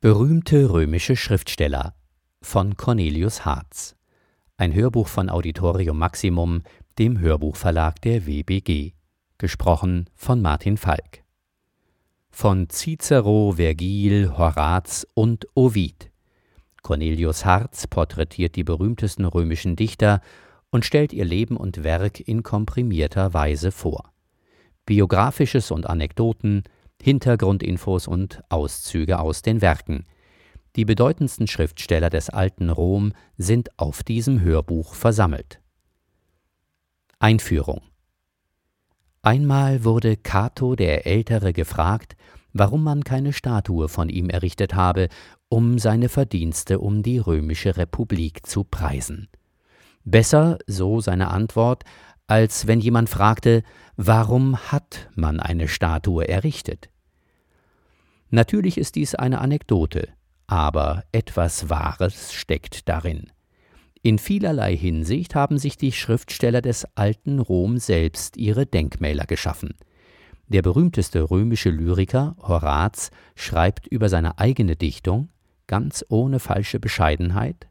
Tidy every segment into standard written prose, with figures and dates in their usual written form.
Berühmte römische Schriftsteller von Cornelius Hartz. Ein Hörbuch von Auditorium Maximum, dem Hörbuchverlag der WBG. Gesprochen von Martin Falk. Von Cicero, Vergil, Horaz und Ovid. Cornelius Hartz porträtiert die berühmtesten römischen Dichter und stellt ihr Leben und Werk in komprimierter Weise vor. Biografisches und Anekdoten, Hintergrundinfos und Auszüge aus den Werken. Die bedeutendsten Schriftsteller des alten Rom sind auf diesem Hörbuch versammelt. Einführung. Einmal wurde Cato der Ältere gefragt, warum man keine Statue von ihm errichtet habe, um seine Verdienste um die römische Republik zu preisen. Besser, so seine Antwort, als wenn jemand fragte, warum hat man eine Statue errichtet? Natürlich ist dies eine Anekdote, aber etwas Wahres steckt darin. In vielerlei Hinsicht haben sich die Schriftsteller des alten Rom selbst ihre Denkmäler geschaffen. Der berühmteste römische Lyriker, Horaz, schreibt über seine eigene Dichtung, ganz ohne falsche Bescheidenheit: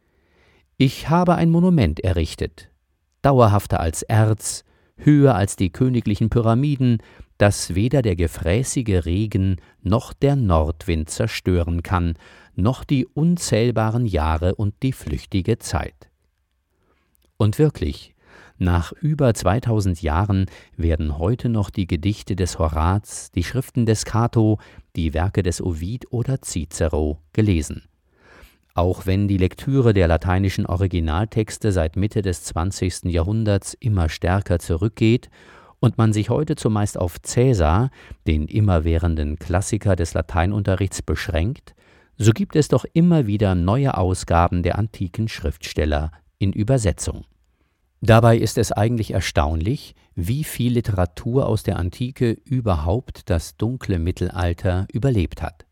Ich habe ein Monument errichtet, dauerhafter als Erz, höher als die königlichen Pyramiden, das weder der gefräßige Regen noch der Nordwind zerstören kann, noch die unzählbaren Jahre und die flüchtige Zeit. Und wirklich, nach über 2000 Jahren werden heute noch die Gedichte des Horaz, die Schriften des Cato, die Werke des Ovid oder Cicero gelesen. Auch wenn die Lektüre der lateinischen Originaltexte seit Mitte des 20. Jahrhunderts immer stärker zurückgeht und man sich heute zumeist auf Caesar, den immerwährenden Klassiker des Lateinunterrichts, beschränkt, so gibt es doch immer wieder neue Ausgaben der antiken Schriftsteller in Übersetzung. Dabei ist es eigentlich erstaunlich, wie viel Literatur aus der Antike überhaupt das dunkle Mittelalter überlebt hat.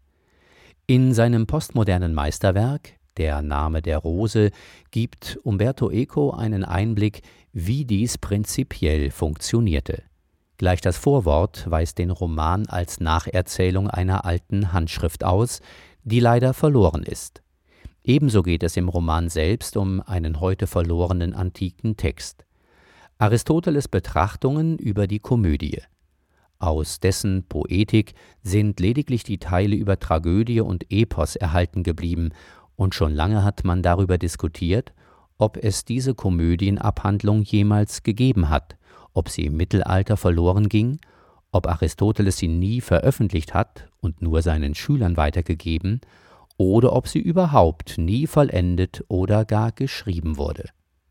In seinem postmodernen Meisterwerk Der Name der Rose gibt Umberto Eco einen Einblick, wie dies prinzipiell funktionierte. Gleich das Vorwort weist den Roman als Nacherzählung einer alten Handschrift aus, die leider verloren ist. Ebenso geht es im Roman selbst um einen heute verlorenen antiken Text. Aristoteles' Betrachtungen über die Komödie. Aus dessen Poetik sind lediglich die Teile über Tragödie und Epos erhalten geblieben, und schon lange hat man darüber diskutiert, ob es diese Komödienabhandlung jemals gegeben hat, ob sie im Mittelalter verloren ging, ob Aristoteles sie nie veröffentlicht hat und nur seinen Schülern weitergegeben, oder ob sie überhaupt nie vollendet oder gar geschrieben wurde.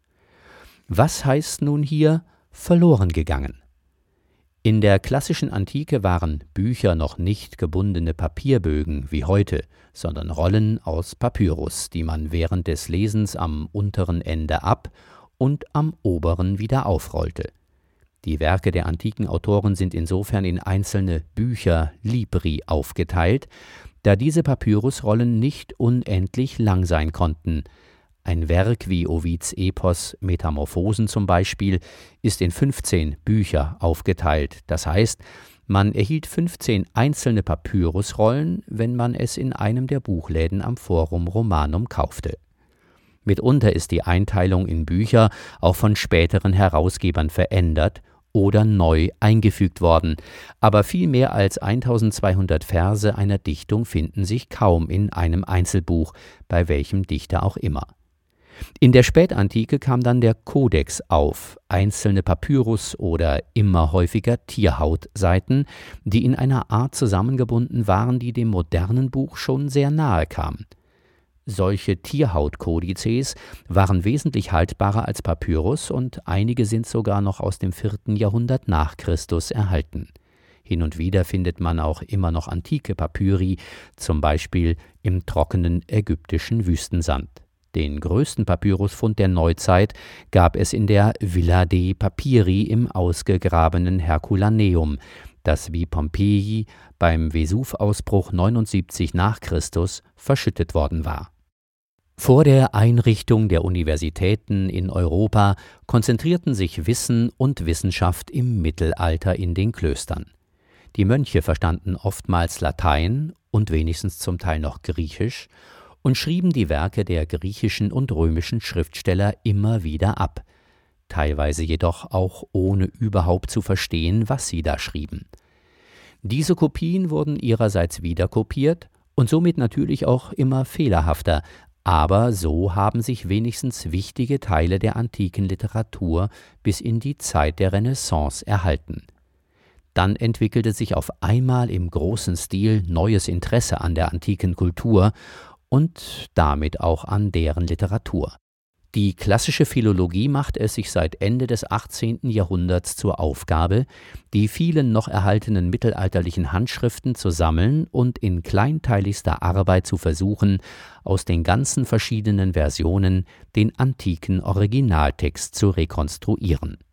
Was heißt nun hier verloren gegangen? In der klassischen Antike waren Bücher noch nicht gebundene Papierbögen wie heute, sondern Rollen aus Papyrus, die man während des Lesens am unteren Ende ab und am oberen wieder aufrollte. Die Werke der antiken Autoren sind insofern in einzelne Bücher, Libri, aufgeteilt, da diese Papyrusrollen nicht unendlich lang sein konnten. Ein Werk wie Ovids Epos Metamorphosen zum Beispiel ist in 15 Bücher aufgeteilt. Das heißt, man erhielt 15 einzelne Papyrusrollen, wenn man es in einem der Buchläden am Forum Romanum kaufte. Mitunter ist die Einteilung in Bücher auch von späteren Herausgebern verändert oder neu eingefügt worden, aber viel mehr als 1200 Verse einer Dichtung finden sich kaum in einem Einzelbuch, bei welchem Dichter auch immer. In der Spätantike kam dann der Kodex auf, einzelne Papyrus- oder immer häufiger Tierhautseiten, die in einer Art zusammengebunden waren, die dem modernen Buch schon sehr nahe kam. Solche Tierhautkodizes waren wesentlich haltbarer als Papyrus und einige sind sogar noch aus dem 4. Jahrhundert nach Christus erhalten. Hin und wieder findet man auch immer noch antike Papyri, zum Beispiel im trockenen ägyptischen Wüstensand. Den größten Papyrusfund der Neuzeit gab es in der Villa dei Papiri im ausgegrabenen Herculaneum, das wie Pompeji beim Vesuvausbruch 79 nach Christus verschüttet worden war. Vor der Einrichtung der Universitäten in Europa konzentrierten sich Wissen und Wissenschaft im Mittelalter in den Klöstern. Die Mönche verstanden oftmals Latein und wenigstens zum Teil noch Griechisch und schrieben die Werke der griechischen und römischen Schriftsteller immer wieder ab, teilweise jedoch auch ohne überhaupt zu verstehen, was sie da schrieben. Diese Kopien wurden ihrerseits wieder kopiert und somit natürlich auch immer fehlerhafter, aber so haben sich wenigstens wichtige Teile der antiken Literatur bis in die Zeit der Renaissance erhalten. Dann entwickelte sich auf einmal im großen Stil neues Interesse an der antiken Kultur und damit auch an deren Literatur. Die klassische Philologie macht es sich seit Ende des 18. Jahrhunderts zur Aufgabe, die vielen noch erhaltenen mittelalterlichen Handschriften zu sammeln und in kleinteiligster Arbeit zu versuchen, aus den ganzen verschiedenen Versionen den antiken Originaltext zu rekonstruieren.